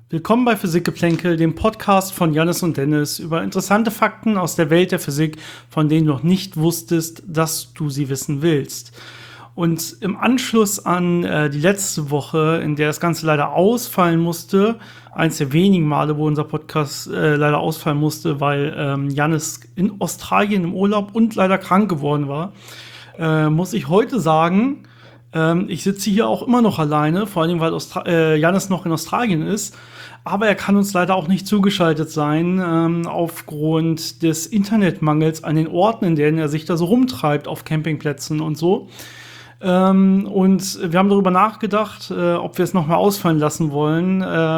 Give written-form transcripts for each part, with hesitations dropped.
Willkommen bei Physikgeplänkel, dem Podcast von Jannis und Dennis über interessante Fakten aus der Welt der Physik, von denen du noch nicht wusstest, dass du sie wissen willst. Und im Anschluss an die letzte Woche, in der das Ganze leider ausfallen musste, eins der wenigen Male, wo unser Podcast leider ausfallen musste, weil Jannis in Australien im Urlaub und leider krank geworden war, muss ich heute sagen, ich sitze hier auch immer noch alleine, vor allem weil Jannis noch in Australien ist. Aber er kann uns leider auch nicht zugeschaltet sein, aufgrund des Internetmangels an den Orten, in denen er sich da so rumtreibt, auf Campingplätzen und so. Und wir haben darüber nachgedacht, ob wir es noch mal ausfallen lassen wollen.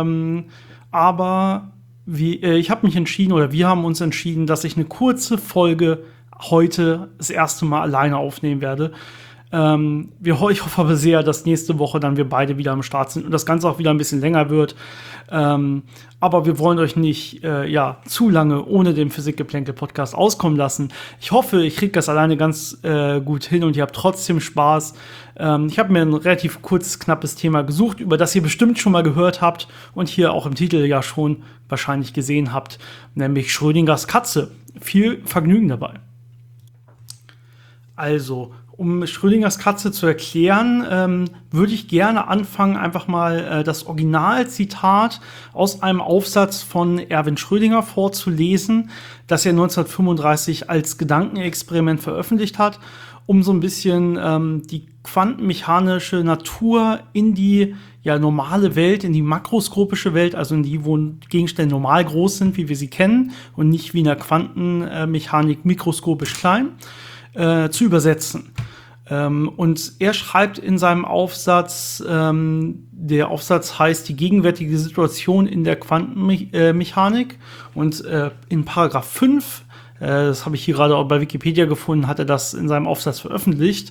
Aber ich habe mich entschieden, oder wir haben uns entschieden, dass ich eine kurze Folge heute das erste Mal alleine aufnehmen werde. Ich hoffe aber sehr, dass nächste Woche dann wir beide wieder am Start sind und das Ganze auch wieder ein bisschen länger wird. Aber wir wollen euch nicht zu lange ohne den Physikgeplänkel-Podcast auskommen lassen. Ich hoffe, ich kriege das alleine ganz gut hin und ihr habt trotzdem Spaß. Ich habe mir ein relativ kurzes, knappes Thema gesucht, über das ihr bestimmt schon mal gehört habt und hier auch im Titel ja schon wahrscheinlich gesehen habt, nämlich Schrödingers Katze. Viel Vergnügen dabei. Also, um Schrödingers Katze zu erklären, würde ich gerne anfangen, einfach mal das Originalzitat aus einem Aufsatz von Erwin Schrödinger vorzulesen, das er 1935 als Gedankenexperiment veröffentlicht hat, um so ein bisschen die quantenmechanische Natur in die normale Welt, in die makroskopische Welt, also in die, wo Gegenstände normal groß sind, wie wir sie kennen, und nicht wie in der Quantenmechanik mikroskopisch klein, zu übersetzen. Und er schreibt in seinem Aufsatz, der Aufsatz heißt die gegenwärtige Situation in der Quantenmechanik, und in Paragraph 5, das habe ich hier gerade auch bei Wikipedia gefunden, hat er das in seinem Aufsatz veröffentlicht,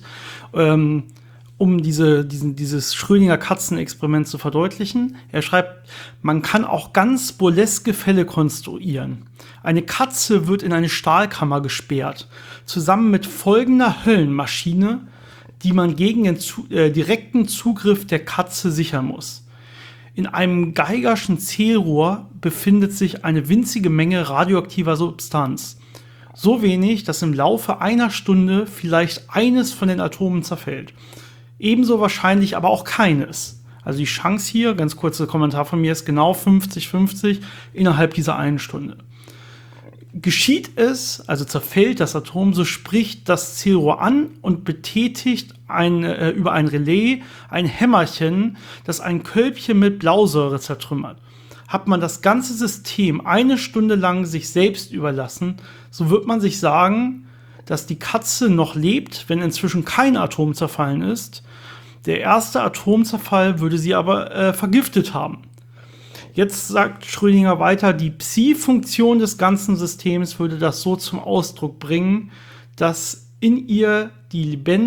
um dieses Schrödinger Katzenexperiment zu verdeutlichen. Er schreibt, man kann auch ganz burleske Fälle konstruieren. Eine Katze wird in eine Stahlkammer gesperrt, zusammen mit folgender Höllenmaschine, die man gegen den direkten Zugriff der Katze sichern muss. In einem Geigerschen Zählrohr befindet sich eine winzige Menge radioaktiver Substanz. So wenig, dass im Laufe einer Stunde vielleicht eines von den Atomen zerfällt. Ebenso wahrscheinlich aber auch keines. Also die Chance hier, ganz kurzer Kommentar von mir, ist genau 50-50 innerhalb dieser einen Stunde. Geschieht es, also zerfällt das Atom, so spricht das Zählrohr an und betätigt über ein Relais ein Hämmerchen, das ein Kölbchen mit Blausäure zertrümmert. Hat man das ganze System eine Stunde lang sich selbst überlassen, so wird man sich sagen, dass die Katze noch lebt, wenn inzwischen kein Atom zerfallen ist. Der erste Atomzerfall würde sie aber vergiftet haben. Jetzt sagt Schrödinger weiter, die Psi-Funktion des ganzen Systems würde das so zum Ausdruck bringen, dass in ihr die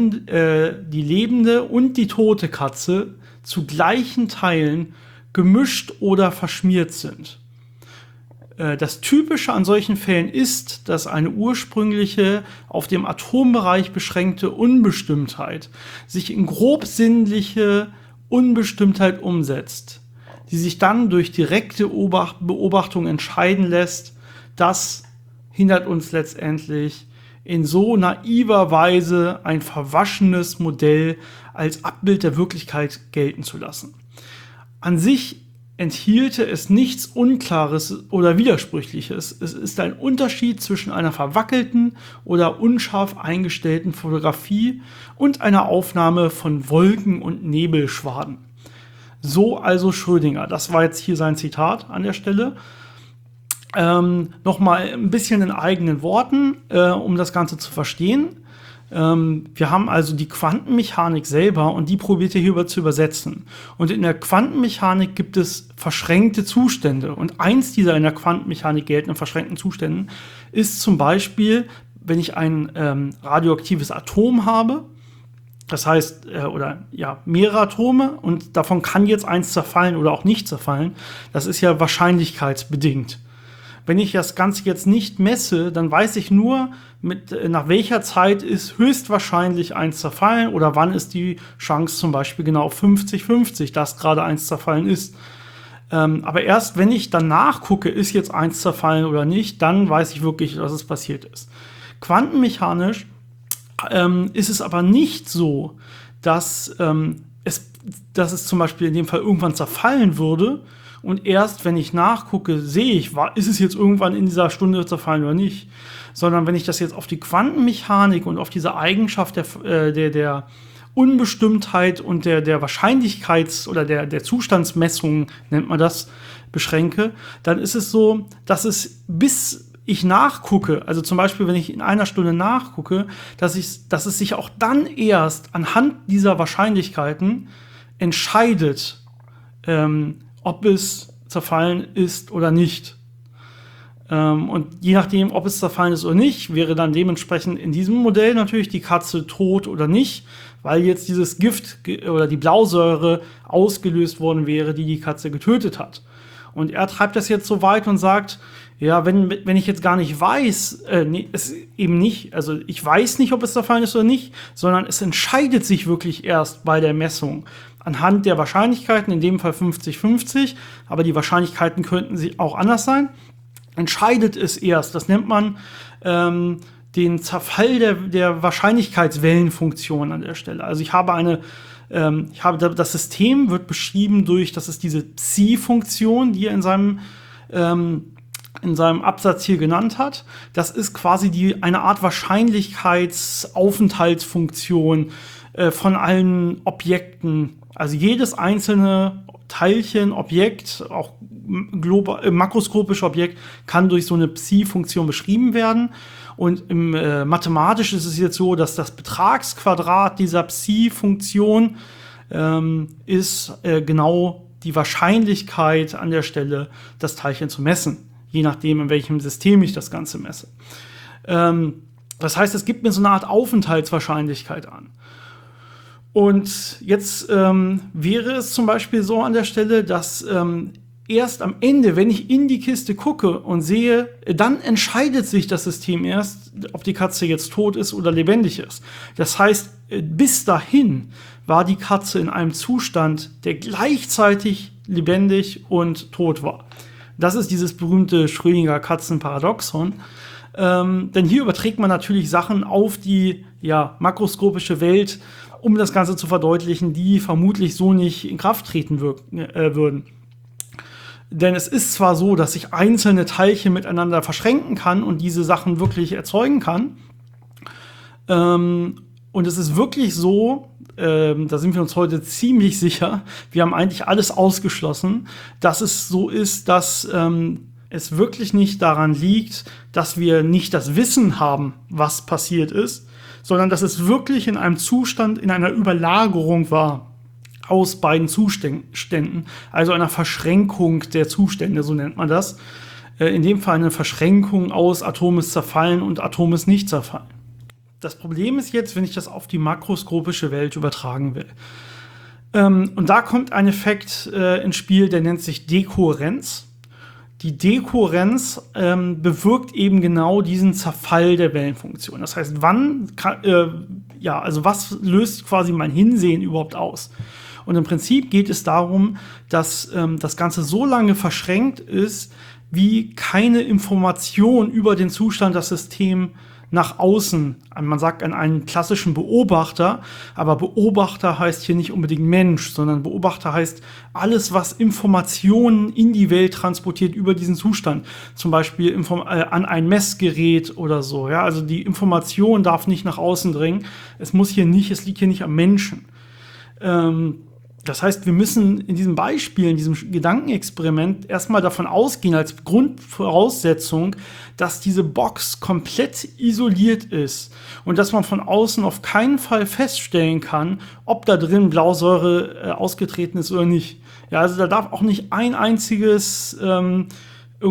lebende und die tote Katze zu gleichen Teilen gemischt oder verschmiert sind. Das Typische an solchen Fällen ist, dass eine ursprüngliche, auf dem Atombereich beschränkte Unbestimmtheit sich in grobsinnliche Unbestimmtheit umsetzt, die sich dann durch direkte Beobachtung entscheiden lässt. Das hindert uns letztendlich in so naiver Weise ein verwaschenes Modell als Abbild der Wirklichkeit gelten zu lassen. An sich enthielte es nichts Unklares oder Widersprüchliches. Es ist ein Unterschied zwischen einer verwackelten oder unscharf eingestellten Fotografie und einer Aufnahme von Wolken- und Nebelschwaden. So also Schrödinger. Das war jetzt hier sein Zitat an der Stelle. Nochmal ein bisschen in eigenen Worten, um das Ganze zu verstehen. Wir haben also die Quantenmechanik selber und die probiert er hierüber zu übersetzen. Und in der Quantenmechanik gibt es verschränkte Zustände. Und eins dieser in der Quantenmechanik geltenden verschränkten Zuständen ist zum Beispiel, wenn ich ein radioaktives Atom habe, das heißt, mehrere Atome, und davon kann jetzt eins zerfallen oder auch nicht zerfallen. Das ist ja wahrscheinlichkeitsbedingt. Wenn ich das Ganze jetzt nicht messe, dann weiß ich nur, nach welcher Zeit ist höchstwahrscheinlich eins zerfallen oder wann ist die Chance zum Beispiel genau 50-50, dass gerade eins zerfallen ist. Aber erst wenn ich dann nachgucke, ist jetzt eins zerfallen oder nicht, dann weiß ich wirklich, dass es passiert ist. Quantenmechanisch ist es aber nicht so, dass es zum Beispiel in dem Fall irgendwann zerfallen würde und erst wenn ich nachgucke, sehe ich, ist es jetzt irgendwann in dieser Stunde zerfallen oder nicht. Sondern wenn ich das jetzt auf die Quantenmechanik und auf diese Eigenschaft der Unbestimmtheit und der Wahrscheinlichkeits- oder der Zustandsmessung, nennt man das, beschränke, dann ist es so, dass es bis ich nachgucke, also zum Beispiel, wenn ich in einer Stunde nachgucke, dass es sich auch dann erst anhand dieser Wahrscheinlichkeiten entscheidet, ob es zerfallen ist oder nicht. Und je nachdem, ob es zerfallen ist oder nicht, wäre dann dementsprechend in diesem Modell natürlich die Katze tot oder nicht, weil jetzt dieses Gift oder die Blausäure ausgelöst worden wäre, die die Katze getötet hat. Und er treibt das jetzt so weit und sagt, ja, wenn ich jetzt gar nicht weiß, es eben nicht, also ich weiß nicht, ob es zerfallen ist oder nicht, sondern es entscheidet sich wirklich erst bei der Messung anhand der Wahrscheinlichkeiten, in dem Fall 50-50, aber die Wahrscheinlichkeiten könnten auch anders sein, entscheidet es erst. Das nennt man den Zerfall der Wahrscheinlichkeitswellenfunktion an der Stelle. Also das System wird beschrieben durch, das ist diese Psi-Funktion, die er in seinem Absatz hier genannt hat. Das ist quasi eine Art Wahrscheinlichkeitsaufenthaltsfunktion von allen Objekten. Also jedes einzelne Teilchen, Objekt, auch makroskopische Objekt, kann durch so eine Psi-Funktion beschrieben werden. Und mathematisch ist es jetzt so, dass das Betragsquadrat dieser Psi-Funktion ist genau die Wahrscheinlichkeit an der Stelle, das Teilchen zu messen. Je nachdem, in welchem System ich das Ganze messe. Das heißt, es gibt mir so eine Art Aufenthaltswahrscheinlichkeit an. Und jetzt wäre es zum Beispiel so an der Stelle, dass erst am Ende, wenn ich in die Kiste gucke und sehe, dann entscheidet sich das System erst, ob die Katze jetzt tot ist oder lebendig ist. Das heißt, bis dahin war die Katze in einem Zustand, der gleichzeitig lebendig und tot war. Das ist dieses berühmte Schrödinger-Katzen-Paradoxon. Denn hier überträgt man natürlich Sachen auf die makroskopische Welt, um das Ganze zu verdeutlichen, die vermutlich so nicht in Kraft treten würden. Denn es ist zwar so, dass ich einzelne Teilchen miteinander verschränken kann und diese Sachen wirklich erzeugen kann. Und es ist wirklich so, da sind wir uns heute ziemlich sicher, wir haben eigentlich alles ausgeschlossen, dass es so ist, dass es wirklich nicht daran liegt, dass wir nicht das Wissen haben, was passiert ist, sondern dass es wirklich in einem Zustand, in einer Überlagerung war aus beiden Zuständen, also einer Verschränkung der Zustände, so nennt man das. In dem Fall eine Verschränkung aus Atom ist zerfallen und Atom ist nicht zerfallen. Das Problem ist jetzt, wenn ich das auf die makroskopische Welt übertragen will. Und da kommt ein Effekt ins Spiel, der nennt sich Dekohärenz. Die Dekohärenz bewirkt eben genau diesen Zerfall der Wellenfunktion. Das heißt, was löst quasi mein Hinsehen überhaupt aus? Und im Prinzip geht es darum, dass das Ganze so lange verschränkt ist, wie keine Information über den Zustand des Systems nach außen, man sagt an einen klassischen Beobachter, aber Beobachter heißt hier nicht unbedingt Mensch, sondern Beobachter heißt alles, was Informationen in die Welt transportiert über diesen Zustand, zum Beispiel an ein Messgerät oder so. Ja? Also die Information darf nicht nach außen dringen, es liegt hier nicht am Menschen. Das heißt, wir müssen in diesem Beispiel, in diesem Gedankenexperiment erstmal davon ausgehen, als Grundvoraussetzung, dass diese Box komplett isoliert ist und dass man von außen auf keinen Fall feststellen kann, ob da drin Blausäure ausgetreten ist oder nicht. Ja, also da darf auch nicht eine einzige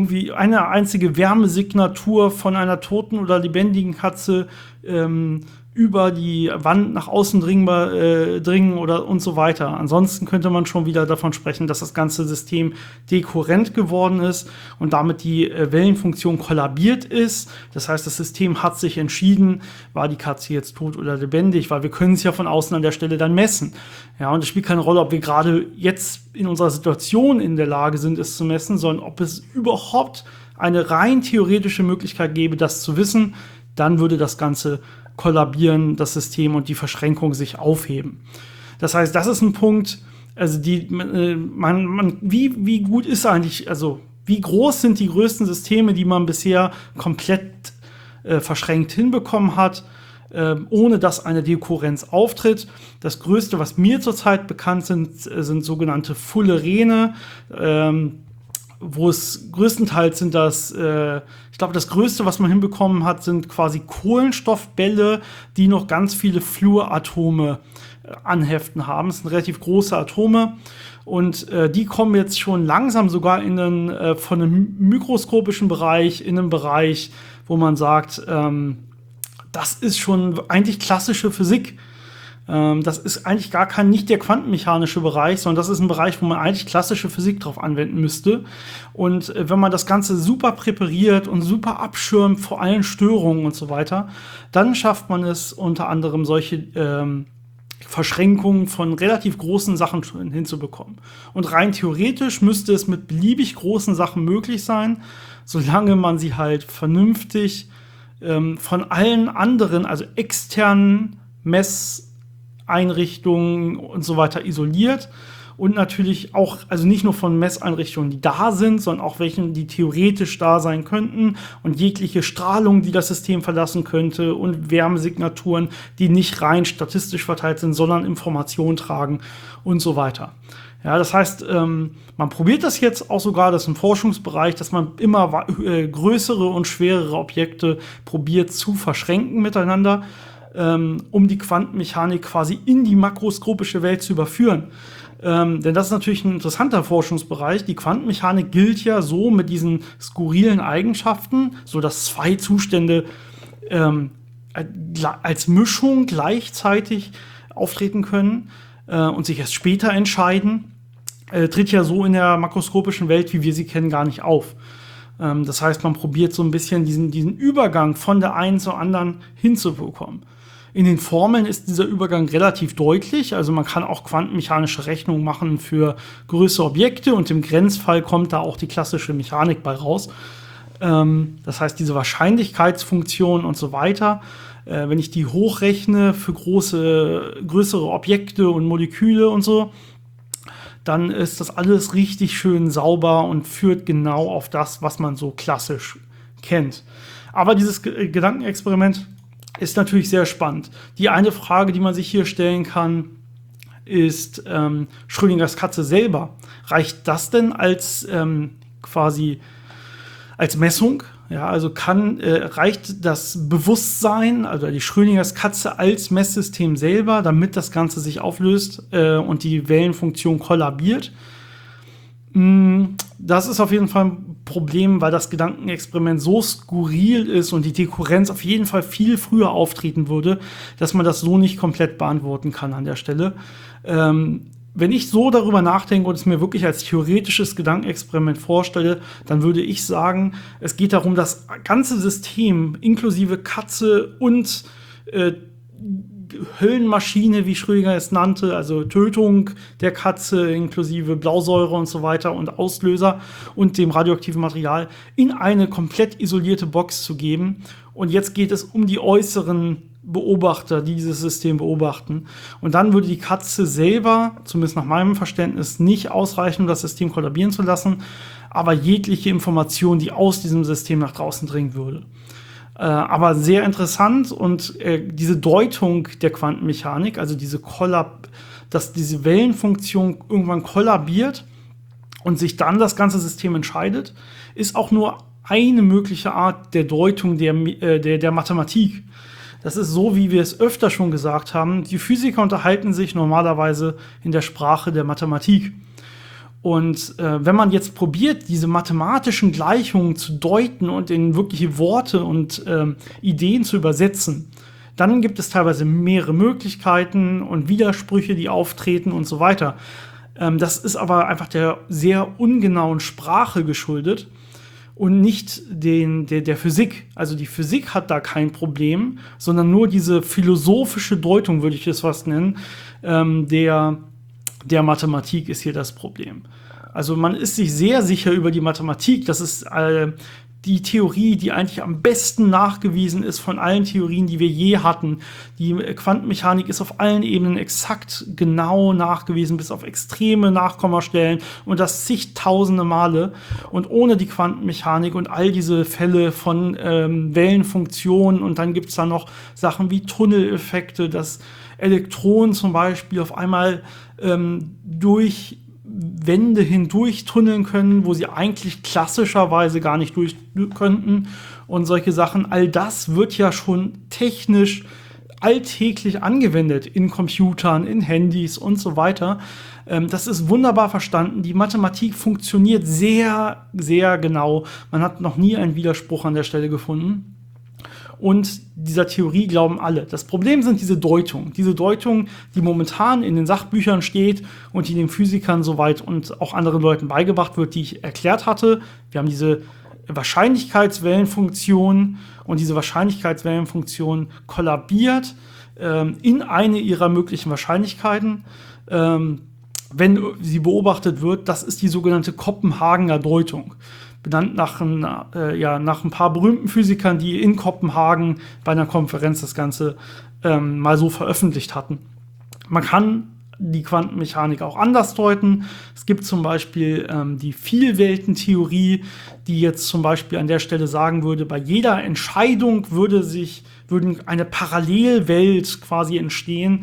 Wärmesignatur von einer toten oder lebendigen Katze über die Wand nach außen dringen oder und so weiter. Ansonsten könnte man schon wieder davon sprechen, dass das ganze System dekohärent geworden ist und damit die Wellenfunktion kollabiert ist. Das heißt, das System hat sich entschieden, war die Katze jetzt tot oder lebendig, weil wir können es ja von außen an der Stelle dann messen. Ja, und es spielt keine Rolle, ob wir gerade jetzt in unserer Situation in der Lage sind, es zu messen, sondern ob es überhaupt eine rein theoretische Möglichkeit gäbe, das zu wissen. Dann würde das Ganze kollabieren, das System, und die Verschränkung sich aufheben. Das heißt, das ist ein Punkt, also wie gut ist eigentlich, also wie groß sind die größten Systeme, die man bisher komplett verschränkt hinbekommen hat, ohne dass eine Dekohärenz auftritt. Das Größte, was mir zurzeit bekannt sind sogenannte Fullerene, wo es größtenteils sind das, ich glaube, das Größte, was man hinbekommen hat, sind quasi Kohlenstoffbälle, die noch ganz viele Fluoratome anheften haben. Das sind relativ große Atome und die kommen jetzt schon langsam sogar in von einem mikroskopischen Bereich in einen Bereich, wo man sagt, das ist schon eigentlich klassische Physik. Das ist eigentlich nicht der quantenmechanische Bereich, sondern das ist ein Bereich, wo man eigentlich klassische Physik drauf anwenden müsste. Und wenn man das Ganze super präpariert und super abschirmt vor allen Störungen und so weiter, dann schafft man es unter anderem solche Verschränkungen von relativ großen Sachen hinzubekommen. Und rein theoretisch müsste es mit beliebig großen Sachen möglich sein, solange man sie halt vernünftig von allen anderen, also externen Messeinrichtungen und so weiter isoliert und natürlich auch, also nicht nur von Messeinrichtungen, die da sind, sondern auch welchen, die theoretisch da sein könnten und jegliche Strahlung, die das System verlassen könnte und Wärmesignaturen, die nicht rein statistisch verteilt sind, sondern Informationen tragen und so weiter. Ja, das heißt, man probiert das jetzt auch sogar, das ist ein Forschungsbereich, dass man immer größere und schwerere Objekte probiert zu verschränken miteinander, um die Quantenmechanik quasi in die makroskopische Welt zu überführen. Denn das ist natürlich ein interessanter Forschungsbereich. Die Quantenmechanik gilt ja so mit diesen skurrilen Eigenschaften, so dass zwei Zustände als Mischung gleichzeitig auftreten können und sich erst später entscheiden, tritt ja so in der makroskopischen Welt, wie wir sie kennen, gar nicht auf. Das heißt, man probiert so ein bisschen diesen Übergang von der einen zur anderen hinzubekommen. In den Formeln ist dieser Übergang relativ deutlich, also man kann auch quantenmechanische Rechnungen machen für größere Objekte und im Grenzfall kommt da auch die klassische Mechanik bei raus. Das heißt, diese Wahrscheinlichkeitsfunktion und so weiter, wenn ich die hochrechne für größere Objekte und Moleküle und so, dann ist das alles richtig schön sauber und führt genau auf das, was man so klassisch kennt. Aber dieses Gedankenexperiment ist natürlich sehr spannend. Die eine Frage, die man sich hier stellen kann, ist Schrödingers Katze selber. Reicht das denn als quasi als Messung? Ja, also reicht das Bewusstsein, also die Schrödingers Katze als Messsystem selber, damit das Ganze sich auflöst und die Wellenfunktion kollabiert? Das ist auf jeden Fall ein Problem, weil das Gedankenexperiment so skurril ist und die Dekohärenz auf jeden Fall viel früher auftreten würde, dass man das so nicht komplett beantworten kann an der Stelle. Wenn ich so darüber nachdenke und es mir wirklich als theoretisches Gedankenexperiment vorstelle, dann würde ich sagen, es geht darum, das ganze System inklusive Katze und Höllenmaschine, wie Schrödinger es nannte, also Tötung der Katze inklusive Blausäure und so weiter und Auslöser und dem radioaktiven Material in eine komplett isolierte Box zu geben. Und jetzt geht es um die äußeren Beobachter, die dieses System beobachten. Und dann würde die Katze selber, zumindest nach meinem Verständnis, nicht ausreichen, um das System kollabieren zu lassen, aber jegliche Information, die aus diesem System nach draußen dringen würde. Aber sehr interessant und diese Deutung der Quantenmechanik, also dass diese Wellenfunktion irgendwann kollabiert und sich dann das ganze System entscheidet, ist auch nur eine mögliche Art der Deutung der Mathematik. Das ist so, wie wir es öfter schon gesagt haben. Die Physiker unterhalten sich normalerweise in der Sprache der Mathematik. Und wenn man jetzt probiert, diese mathematischen Gleichungen zu deuten und in wirkliche Worte und Ideen zu übersetzen, Dann gibt es teilweise mehrere Möglichkeiten und Widersprüche, die auftreten und so weiter. Das ist aber einfach der sehr ungenauen Sprache geschuldet und nicht der Physik. Also die Physik hat da kein Problem, sondern nur diese philosophische Deutung, würde ich es fast nennen, der Mathematik ist hier das Problem. Also man ist sich sehr sicher über die Mathematik. Das ist die Theorie, die eigentlich am besten nachgewiesen ist von allen Theorien, die wir je hatten. Die Quantenmechanik ist auf allen Ebenen exakt genau nachgewiesen, bis auf extreme Nachkommastellen und das zigtausende Male. Und ohne die Quantenmechanik und all diese Fälle von Wellenfunktionen und dann gibt es da noch Sachen wie Tunneleffekte, dass Elektronen zum Beispiel auf einmal durch Wände hindurch tunneln können, wo sie eigentlich klassischerweise gar nicht durch könnten und solche Sachen. All das wird ja schon technisch alltäglich angewendet in Computern, in Handys und so weiter. Das ist wunderbar verstanden. Die Mathematik funktioniert sehr, sehr genau. Man hat noch nie einen Widerspruch an der Stelle gefunden. Und dieser Theorie glauben alle. Das Problem sind diese Deutungen. Diese Deutung, die momentan in den Sachbüchern steht und die den Physikern soweit und auch anderen Leuten beigebracht wird, die ich erklärt hatte. Wir haben diese Wahrscheinlichkeitswellenfunktion und diese Wahrscheinlichkeitswellenfunktion kollabiert in eine ihrer möglichen Wahrscheinlichkeiten. Wenn sie beobachtet wird, das ist die sogenannte Kopenhagener Deutung. Benannt nach ein paar berühmten Physikern, die in Kopenhagen bei einer Konferenz das Ganze mal so veröffentlicht hatten. Man kann die Quantenmechanik auch anders deuten. Es gibt zum Beispiel die Vielweltentheorie, die jetzt zum Beispiel an der Stelle sagen würde, bei jeder Entscheidung würde eine Parallelwelt quasi entstehen.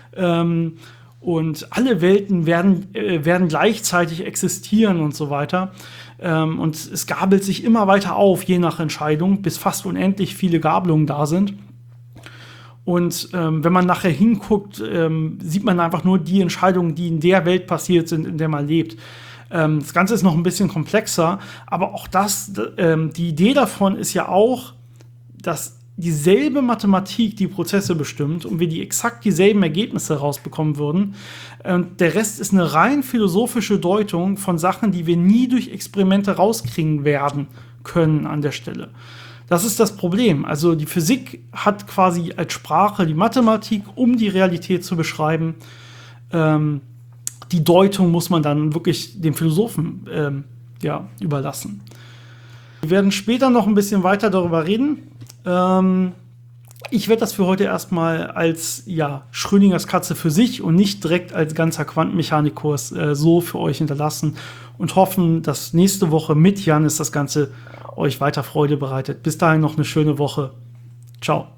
Und alle Welten werden gleichzeitig existieren und so weiter. Und es gabelt sich immer weiter auf, je nach Entscheidung, bis fast unendlich viele Gabelungen da sind. Und wenn man nachher hinguckt, sieht man einfach nur die Entscheidungen, die in der Welt passiert sind, in der man lebt. Das Ganze ist noch ein bisschen komplexer, aber auch die Idee davon ist ja auch, dass dieselbe Mathematik die Prozesse bestimmt und wir exakt dieselben Ergebnisse rausbekommen würden. Der Rest ist eine rein philosophische Deutung von Sachen, die wir nie durch Experimente rauskriegen werden können an der Stelle. Das ist das Problem. Also die Physik hat quasi als Sprache die Mathematik, um die Realität zu beschreiben. Die Deutung muss man dann wirklich dem Philosophen überlassen. Wir werden später noch ein bisschen weiter darüber reden. Ich werde das für heute erstmal als Schrödingers Katze für sich und nicht direkt als ganzer Quantenmechanikkurs so für euch hinterlassen und hoffen, dass nächste Woche mit Janis das Ganze euch weiter Freude bereitet. Bis dahin noch eine schöne Woche. Ciao.